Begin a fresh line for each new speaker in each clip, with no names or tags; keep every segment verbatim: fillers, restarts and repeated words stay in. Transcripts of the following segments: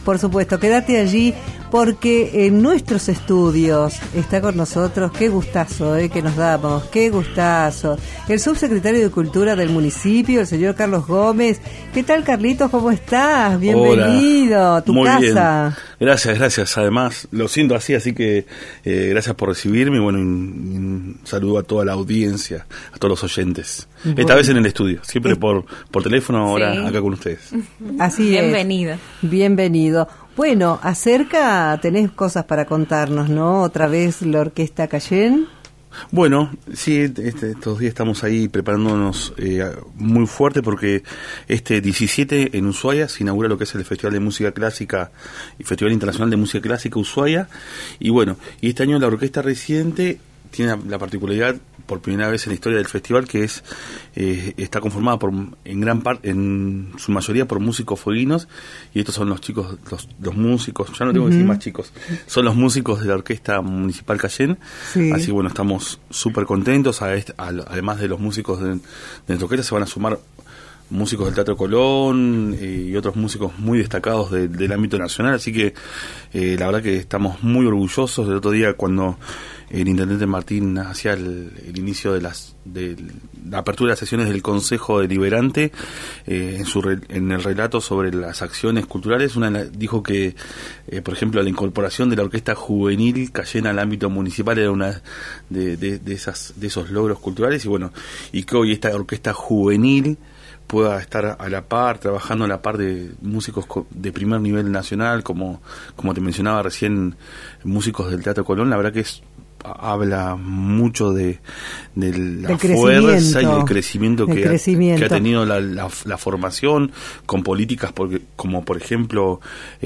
por supuesto, quédate allí porque en nuestros estudios está con nosotros, qué gustazo eh, que nos damos, qué gustazo, el subsecretario de Cultura del municipio, el señor Carlos Gómez. ¿Qué tal, Carlitos? ¿Cómo estás? Bienvenido a tu
Muy
casa.
Bien. Gracias, gracias. Además, lo siento así, así que eh, gracias por recibirme. Bueno, un, un saludo a toda la audiencia, a todos los oyentes. Bueno. Esta vez en el estudio, siempre es... por, por teléfono, ahora sí. Acá con ustedes.
Así
Bienvenido.
es. Bienvenido. Bueno, acerca, tenés cosas para contarnos, ¿no? Otra vez la Orquesta Cayenne.
Bueno, sí, este, estos días estamos ahí preparándonos eh, muy fuerte porque este diecisiete en Ushuaia se inaugura lo que es el Festival de Música Clásica y Festival Internacional de Música Clásica Ushuaia. Y bueno, y este año la orquesta residente tiene la particularidad por primera vez en la historia del festival que es eh, está conformada por en gran parte en su mayoría por músicos fueguinos, y estos son los chicos los, los músicos, ya no tengo uh-huh. que decir más chicos, son los músicos de la Orquesta Municipal Cayenne. Sí. Así que bueno, estamos súper contentos. A este, a, además de los músicos de, de nuestra orquesta se van a sumar músicos del Teatro Colón eh, y otros músicos muy destacados de, del ámbito nacional, así que eh, la verdad que estamos muy orgullosos. El otro día cuando el intendente Martín hacía el, el inicio de las de la apertura de las sesiones del Consejo Deliberante, eh, en su re, en el relato sobre las acciones culturales, una dijo que eh, por ejemplo la incorporación de la orquesta juvenil Cayenne al ámbito municipal era una de, de, de esas de esos logros culturales, y bueno, y que hoy esta orquesta juvenil pueda estar a la par, trabajando a la par de músicos de primer nivel nacional, como como te mencionaba recién, músicos del Teatro Colón. La verdad que es habla mucho de, de la
del
fuerza y el crecimiento, que,
crecimiento.
Ha, que ha tenido la, la, la formación, con políticas porque, como por ejemplo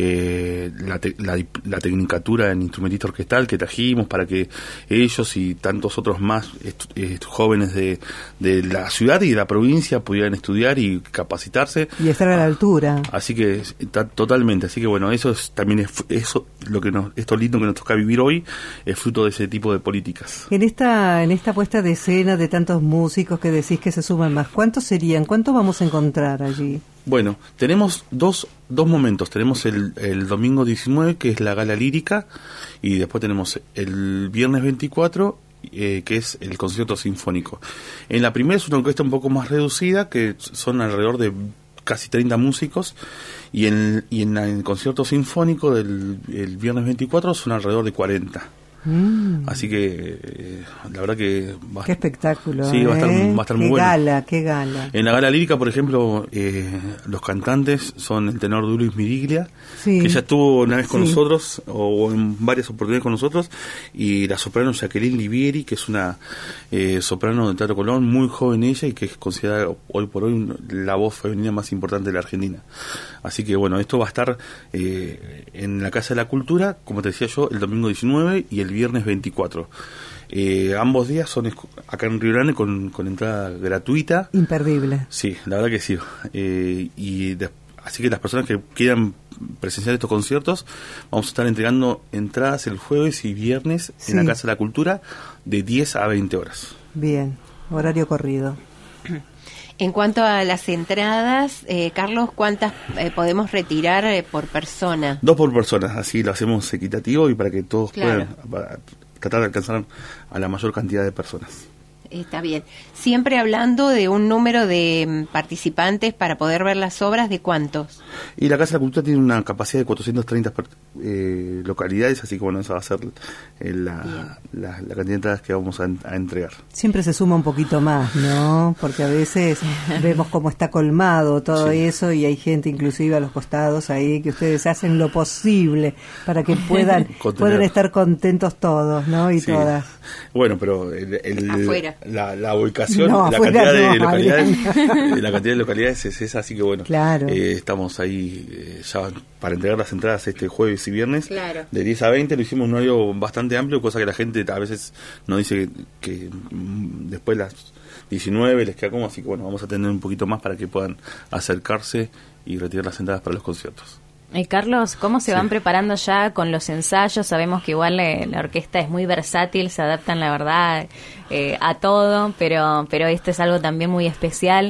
eh, la, te, la, la tecnicatura en instrumentista orquestal que trajimos para que ellos y tantos otros más est, est, jóvenes de, de la ciudad y de la provincia pudieran estudiar y capacitarse
y estar a la altura.
Así que está totalmente, así que bueno, eso es, también es eso lo que nos, esto lindo que nos toca vivir hoy es fruto de ese tipo de políticas.
En esta en esta puesta de escena de tantos músicos que decís que se suman más, ¿cuántos serían? ¿Cuántos vamos a encontrar allí?
Bueno, tenemos dos dos momentos. Tenemos el, el domingo diecinueve, que es la gala lírica, y después tenemos el viernes veinticuatro, eh, que es el concierto sinfónico. En la primera es una orquesta un poco más reducida, que son alrededor de casi treinta músicos, y en, y en el concierto sinfónico del el viernes veinticuatro son alrededor de cuarenta. Mm. Así que eh, la verdad que va,
qué espectáculo,
sí,
¿eh?
va a estar, va a estar
qué
muy bueno.
Gala, qué gala.
En la gala lírica, por ejemplo, eh, los cantantes son el tenor Luis Miriglia, sí. que ya estuvo una vez con sí. nosotros, o en varias oportunidades con nosotros, y la soprano Jacqueline Livieri, que es una eh, soprano del Teatro Colón, muy joven ella, y que es considerada hoy por hoy la voz femenina más importante de la Argentina. Así que bueno, esto va a estar eh, en la Casa de la Cultura, como te decía yo, el domingo diecinueve y el viernes veinticuatro. Eh, ambos días son acá en Río Grande con, con entrada gratuita.
Imperdible.
Sí, la verdad que sí. Eh, y de, así que las personas que quieran presenciar estos conciertos, vamos a estar entregando entradas el jueves y viernes sí. en la Casa de la Cultura de diez a veinte horas.
Bien, horario corrido.
En cuanto a las entradas, eh, Carlos, ¿cuántas eh, podemos retirar eh, por persona?
Dos por persona, así lo hacemos equitativo y para que todos
claro.
puedan para tratar de alcanzar a la mayor cantidad de personas.
Está bien. Siempre hablando de un número de participantes para poder ver las obras, ¿de cuántos?
Y la Casa de la Cultura tiene una capacidad de cuatrocientas treinta eh, localidades, así que bueno, esa va a ser eh, la, la, la cantidad de entradas que vamos a, a entregar.
Siempre se suma un poquito más, ¿no? Porque a veces vemos cómo está colmado todo sí. eso, y hay gente inclusive a los costados ahí que ustedes hacen lo posible para que puedan puedan estar contentos todos, ¿no? Y sí. todas.
Bueno, pero el, el,
afuera.
La, la ubicación,
no,
la cantidad
no,
de localidades, la cantidad de localidades es esa, así que bueno,
claro.
eh, estamos ahí eh, ya para entregar las entradas este jueves y viernes,
claro.
de diez a veinte, lo hicimos un horario bastante amplio, cosa que la gente a veces nos dice que, que después las diecinueve les queda como, así que bueno, vamos a tener un poquito más para que puedan acercarse y retirar las entradas para los conciertos.
Y Carlos, ¿cómo se van sí. preparando ya con los ensayos? Sabemos que igual eh, la orquesta es muy versátil, se adaptan la verdad eh, a todo, pero pero esto es algo también muy especial.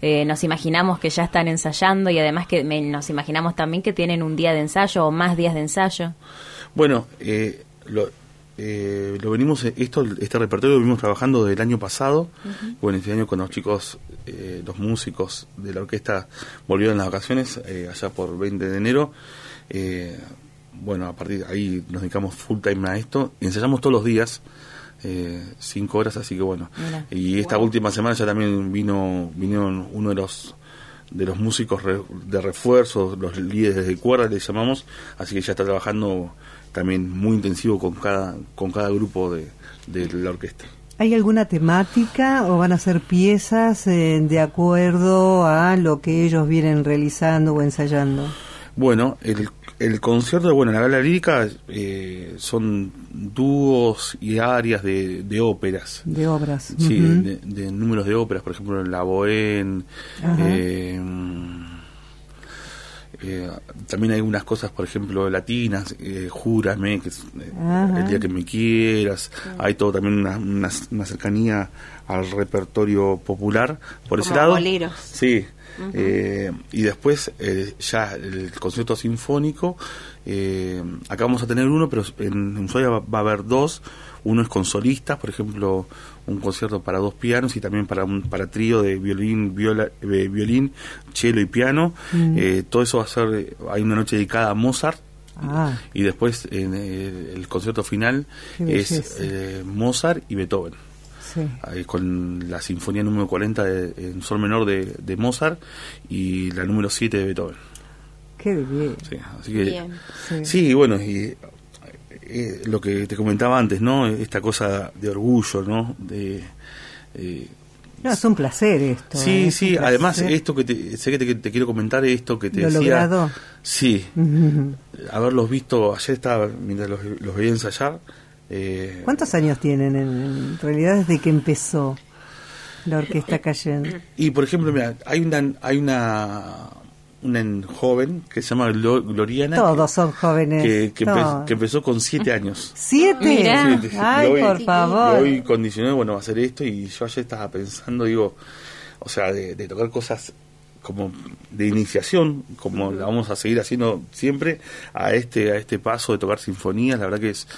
eh, nos imaginamos que ya están ensayando y además que me, nos imaginamos también que tienen un día de ensayo o más días de ensayo.
Bueno, eh, lo, eh, lo venimos, esto, este repertorio lo venimos trabajando del año pasado. Uh-huh. Bueno, este año con los chicos, eh, los músicos de la orquesta volvieron en las vacaciones, eh, allá por veinte de enero. Eh, bueno, a partir de ahí nos dedicamos full time a esto. Ensayamos todos los días, eh, cinco horas, así que bueno. Mira. Y esta wow. última semana ya también vino vinieron uno de los de los músicos re, de refuerzo, los líderes de cuerda le llamamos, así que ya está trabajando también muy intensivo con cada con cada grupo de, de la orquesta.
¿Hay alguna temática o van a ser piezas eh, de acuerdo a lo que ellos vienen realizando o ensayando?
Bueno, el, el concierto, bueno, la gala lírica eh, son dúos y arias de, de óperas.
De obras.
Sí,
uh-huh.
de, de números de óperas, por ejemplo, La Bohème. Eh, eh, también hay unas cosas, por ejemplo, latinas, eh, Júrame, que es eh, El día que me quieras. Uh-huh. Hay todo también una, una, una cercanía al repertorio popular por
como
ese lado.
Boleros.
Sí. Uh-huh. Eh, y después eh, ya el concierto sinfónico, eh, acá vamos a tener uno, pero en Ushuaia va, va a haber dos. Uno es con solistas, por ejemplo, un concierto para dos pianos y también para un para trío de violín, viola, eh, violín, cello y piano. Uh-huh. Eh, todo eso va a ser, hay una noche dedicada a Mozart. Ah. Y después en eh, el concierto final es eh, Mozart y Beethoven. Sí. Ahí con la sinfonía número cuarenta de, en sol menor de, de Mozart y la número siete de Beethoven.
Qué bien.
Sí, así que,
bien.
Sí. sí, bueno, y eh, lo que te comentaba antes, ¿no? Esta cosa de orgullo, ¿no? De, eh,
no, es un placer esto.
Sí,
¿eh?
sí, además esto que te, sé que te, te quiero comentar, esto que te
¿Lo
decía.
logrado?
Sí, uh-huh. Haberlos visto, ayer estaba, mientras los, los veía ensayar. Eh,
¿Cuántos años tienen en, en realidad desde que empezó la orquesta Cayenne?
Y por ejemplo, mira, hay una hay una una joven que se llama Gloriana.
Todos son jóvenes.
Que, que,
no.
empe, que empezó con siete años.
¿Siete?
Siete.
Ay,
hoy,
por favor.
Hoy condicioné, bueno, va a hacer esto y yo ayer estaba pensando, digo, o sea, de, de tocar cosas como de iniciación, como la vamos a seguir haciendo siempre, a este a este paso de tocar sinfonías. La verdad que es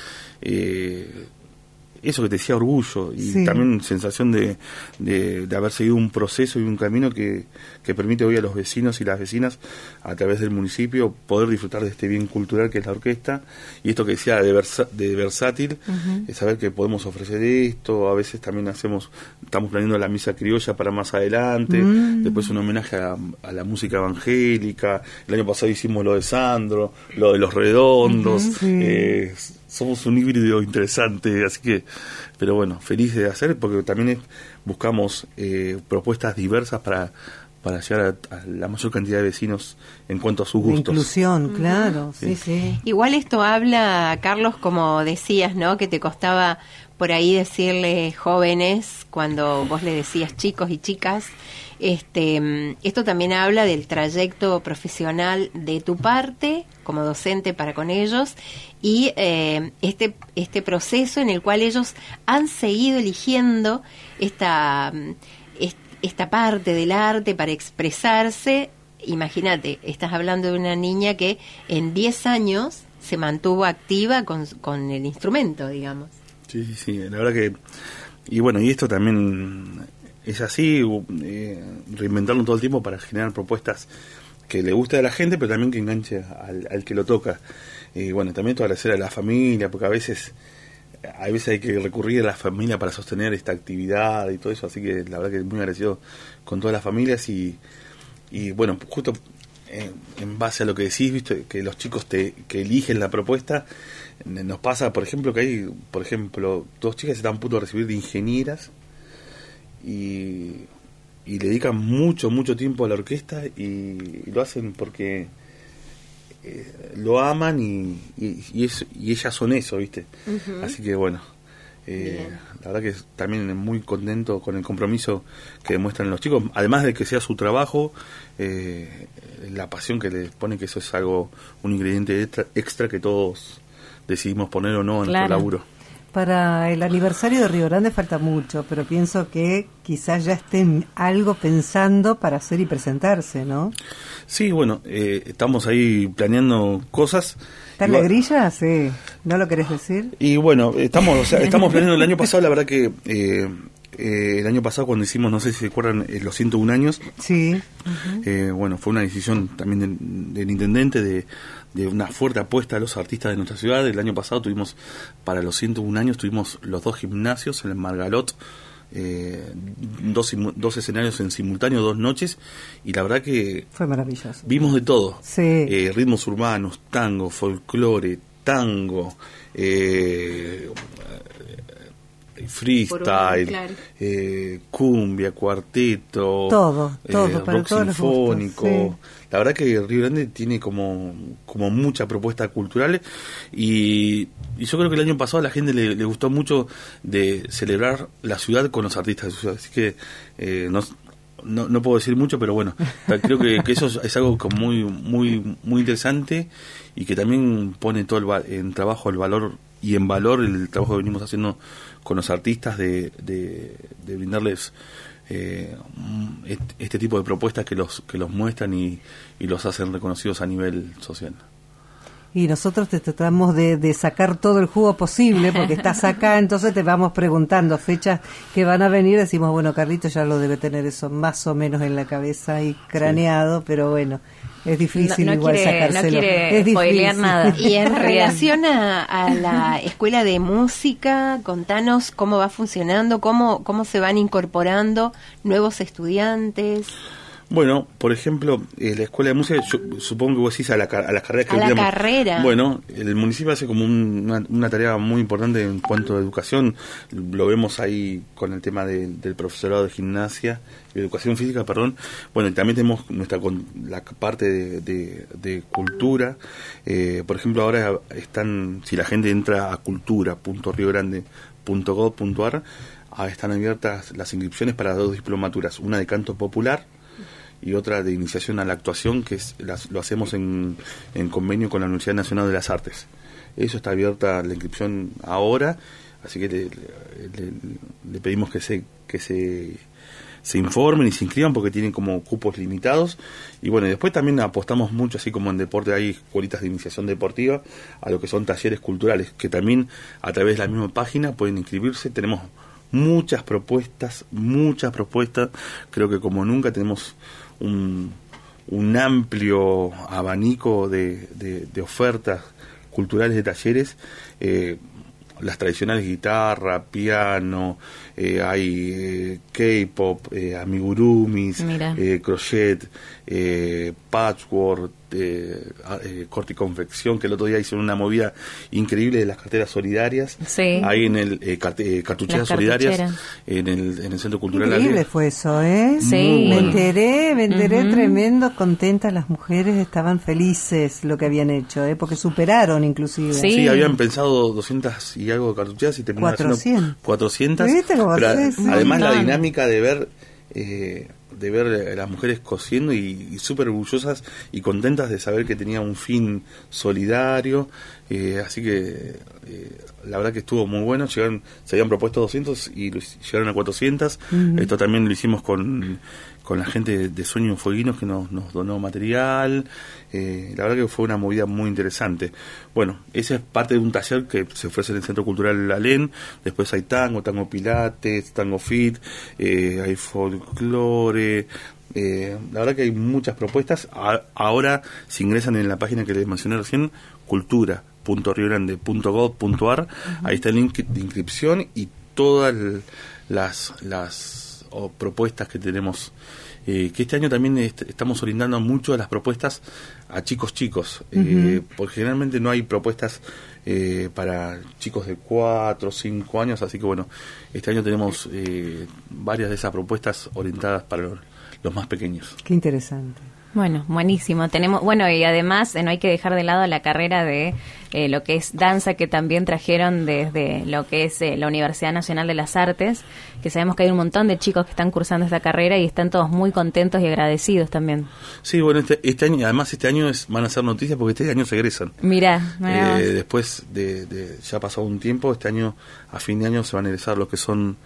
eh, eso que te decía, orgullo y sí. También sensación de, de, de haber seguido un proceso y un camino que, que permite hoy a los vecinos y las vecinas a través del municipio poder disfrutar de este bien cultural que es la orquesta, y esto que decía de, versa, de versátil, uh-huh. Es saber que podemos ofrecer esto. A veces también hacemos, estamos planeando la misa criolla para más adelante, mm. después un homenaje a, a la música evangélica. El año pasado hicimos lo de Sandro, lo de Los Redondos. Uh-huh, sí. eh, somos un híbrido interesante, así que, pero bueno, feliz de hacer, porque también es, buscamos eh, propuestas diversas para para llegar a, a la mayor cantidad de vecinos en cuanto a sus gustos.
Inclusión, uh-huh. Claro, sí. sí, sí.
Igual esto habla, Carlos, como decías, ¿no? Que te costaba por ahí decirle jóvenes cuando vos le decías chicos y chicas. Este, esto también habla del trayecto profesional de tu parte como docente para con ellos y eh, este este proceso en el cual ellos han seguido eligiendo esta esta parte del arte para expresarse. Imagínate, estás hablando de una niña que en diez años se mantuvo activa con, con el instrumento, digamos.
Sí, sí, sí, la verdad que, y bueno, y esto también es así, eh, reinventarlo todo el tiempo para generar propuestas que le guste a la gente, pero también que enganche al, al que lo toca. Y bueno, también todo agradecer a la familia, porque a veces a veces hay que recurrir a la familia para sostener esta actividad y todo eso, así que la verdad que muy agradecido con todas las familias y, y bueno, justo en, en base a lo que decís, viste, que los chicos te, que eligen la propuesta, nos pasa, por ejemplo, que hay, por ejemplo, dos chicas que están a punto de recibir de ingenieras y, y le dedican mucho, mucho tiempo a la orquesta y, y lo hacen porque eh, lo aman y, y, y, es, y ellas son eso, ¿viste? Uh-huh. Así que bueno, eh, la verdad que también muy contento con el compromiso que demuestran los chicos, además de que sea su trabajo, eh, la pasión que les pone, que eso es algo, un ingrediente extra, extra que todos decidimos poner o no en
claro.
nuestro laburo.
para el aniversario de Río Grande falta mucho, pero pienso que quizás ya estén algo pensando para hacer y presentarse, ¿no?
Sí, bueno, eh, estamos ahí planeando cosas.
¿Está en la grilla? Sí. ¿No lo querés decir?
Y bueno, estamos, o sea, estamos planeando el año pasado, la verdad que eh, eh, el año pasado cuando hicimos, no sé si se acuerdan, eh, los ciento uno años.
Sí.
Uh-huh. eh, bueno, fue una decisión también del, del intendente de, de una fuerte apuesta a los artistas de nuestra ciudad. El año pasado tuvimos, para los ciento uno años, tuvimos los dos gimnasios en el Margalot, eh, dos, dos escenarios en simultáneo, dos noches, y la verdad que
fue maravilloso.
Vimos de todo,
sí.
eh, ritmos urbanos, tango, folclore, tango, eh, freestyle, claro. eh, cumbia, cuarteto,
todo, todo,
eh,
para
rock
todos
sinfónico.
Los gustos, sí.
La verdad que Río Grande tiene como, como mucha propuesta cultural y, y yo creo que el año pasado a la gente le, le gustó mucho de celebrar la ciudad con los artistas de su ciudad, así que eh, no, no, no puedo decir mucho, pero bueno, creo que, que eso es algo como muy, muy, muy interesante y que también pone todo el, en trabajo el valor y en valor el trabajo que venimos haciendo con los artistas de, de, de brindarles eh, este tipo de propuestas que los que los muestran y, y los hacen reconocidos a nivel social.
Y nosotros te tratamos de, de sacar todo el jugo posible, porque estás acá, entonces te vamos preguntando fechas que van a venir. Decimos, bueno, Carlitos ya lo debe tener eso más o menos en la cabeza y craneado, sí. Pero bueno, es difícil
no, no
igual
quiere,
sacárselo.
No quiere
es
spoilear nada.
Y en relación a, a la escuela de música, contanos cómo va funcionando, cómo, cómo se van incorporando nuevos estudiantes.
Bueno, por ejemplo, eh, la escuela de música, yo supongo que vos decís a, la, a las carreras que
a la
digamos,
carrera.
Bueno, el municipio hace como un, una, una tarea muy importante en cuanto a educación. Lo vemos ahí con el tema de, del profesorado de gimnasia, de educación física, perdón. Bueno, y también tenemos nuestra con la parte de, de, de cultura. Eh, por ejemplo, ahora están, si la gente entra a cultura punto rio grande punto gob punto ar, están abiertas las inscripciones para dos diplomaturas, una de canto popular y otra de iniciación a la actuación, que es las, lo hacemos en, en convenio con la Universidad Nacional de las Artes. Eso está abierta la inscripción ahora, así que le, le, le pedimos que se que se, se informen y se inscriban porque tienen como cupos limitados. Y bueno, y después también apostamos mucho, así como en deporte hay escuelitas de iniciación deportiva, a lo que son talleres culturales, que también a través de la misma página pueden inscribirse. Tenemos muchas propuestas, muchas propuestas, creo que como nunca tenemos un, un amplio abanico de, de, de ofertas culturales de talleres, eh, las tradicionales guitarra, piano, eh, hay eh, K-pop, eh, amigurumis, eh, crochet, eh, patchwork, eh, eh, corte y confección, que el otro día hicieron una movida increíble de las carteras solidarias, sí. Ahí en el eh, carte, eh, cartucheras solidarias en el, en el Centro Cultural.
Increíble Ale. Fue eso, ¿eh?
Sí.
Me enteré, me enteré uh-huh. Tremendo, contentas las mujeres, estaban felices lo que habían hecho, ¿eh? Porque superaron inclusive.
Sí, sí, habían pensado doscientas y algo de cartucheras y terminaron haciendo cuatrocientas. Pero a, sí, además no. La dinámica de ver eh, de ver a las mujeres cosiendo y, y súper orgullosas y contentas de saber que tenía un fin solidario, eh, así que eh, la verdad que estuvo muy bueno. Llegaron, se habían propuesto doscientos y llegaron a cuatrocientas. Uh-huh. Esto también lo hicimos con con la gente de, de Sueños Fueguinos que nos, nos donó material. Eh, la verdad que fue una movida muy interesante. Bueno, esa es parte de un taller que se ofrece en el Centro Cultural Alén. Después hay tango, tango pilates, tango fit, eh, hay folclore. Eh, la verdad que hay muchas propuestas. A, ahora, si ingresan en la página que les mencioné recién, cultura punto rio grande punto gob punto ar, uh-huh. Ahí está el link de inscripción y todas las... las o propuestas que tenemos, eh, que este año también est- estamos orientando mucho a las propuestas a chicos chicos, uh-huh. eh, porque generalmente no hay propuestas eh, para chicos de cuatro o cinco años, así que bueno, este año tenemos eh, varias de esas propuestas orientadas para los, los más pequeños.
Qué interesante.
Bueno, buenísimo. Tenemos, bueno, y además eh, no hay que dejar de lado la carrera de eh, lo que es danza, que también trajeron desde lo que es eh, la Universidad Nacional de las Artes, que sabemos que hay un montón de chicos que están cursando esta carrera y están todos muy contentos y agradecidos también.
Sí, bueno, este, este año, además este año es, van a ser noticias porque este año se egresan.
Mirá, mirá.
Eh, después de, de ya ha pasado un tiempo, este año, a fin de año, se van a egresar los que son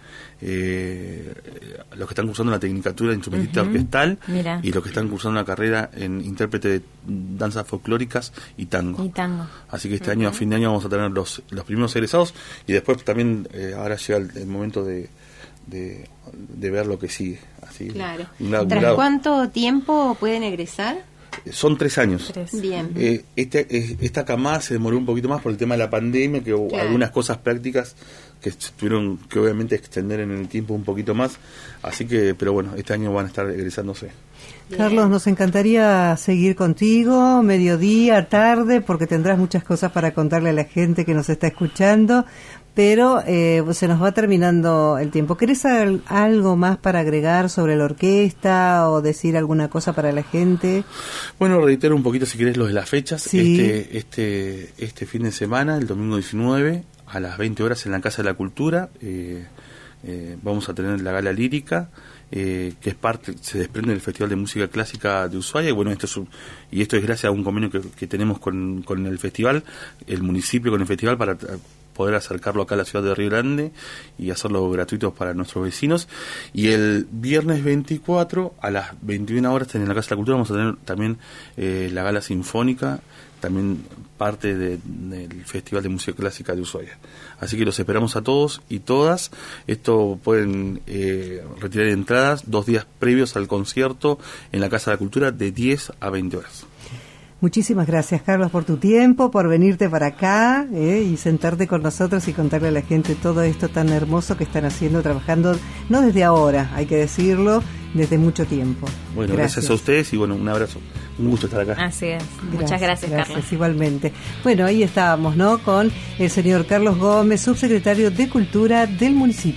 eh, los que están cursando la tecnicatura de instrumentista uh-huh. orquestal. Mirá. Y los que están cursando una carrera en intérprete de danzas folclóricas y tango.
Y tango.
Así que este
uh-huh.
año, a fin de año, vamos a tener los, los primeros egresados y después también eh, ahora llega el, el momento de, de, de ver lo que sigue. Así,
claro.
Un lado,
¿Tras
un lado.
cuánto tiempo pueden egresar?
Son tres años.
Tres. Bien.
Eh, este, eh, esta camada se demoró un poquito más por el tema de la pandemia, que hubo
claro.
algunas cosas prácticas que tuvieron que obviamente extender en el tiempo un poquito más. Así que, pero bueno, este año van a estar egresándose.
Bien. Carlos, nos encantaría seguir contigo, mediodía, tarde, porque tendrás muchas cosas para contarle a la gente que nos está escuchando, pero eh, se nos va terminando el tiempo. ¿Querés al, algo más para agregar sobre la orquesta o decir alguna cosa para la gente?
Bueno, reitero un poquito si querés lo de las fechas.
Sí.
Este, este, este fin de semana, el domingo diecinueve, a las veinte horas en la Casa de la Cultura, eh, eh, vamos a tener la gala lírica, eh, que es parte, se desprende del Festival de Música Clásica de Ushuaia, y bueno, esto es un, y esto es gracias a un convenio que, que tenemos con, con el festival, el municipio con el festival, para poder acercarlo acá a la ciudad de Río Grande y hacerlo gratuito para nuestros vecinos. Y el viernes veinticuatro a las veintiuna horas en la Casa de la Cultura vamos a tener también eh, la gala sinfónica, también parte de, del Festival de Música Clásica de Ushuaia. Así que los esperamos a todos y todas. Esto pueden eh, retirar entradas dos días previos al concierto en la Casa de la Cultura de diez a veinte horas.
Muchísimas gracias, Carlos, por tu tiempo, por venirte para acá eh, y sentarte con nosotros y contarle a la gente todo esto tan hermoso que están haciendo, trabajando, no desde ahora, hay que decirlo, desde mucho tiempo.
Bueno, gracias, gracias a ustedes y bueno, un abrazo. Un gusto estar acá.
Así es.
Gracias,
Muchas gracias,
gracias,
Carlos.
Igualmente. Bueno, ahí estábamos, ¿no? Con el señor Carlos Gómez, subsecretario de Cultura del municipio.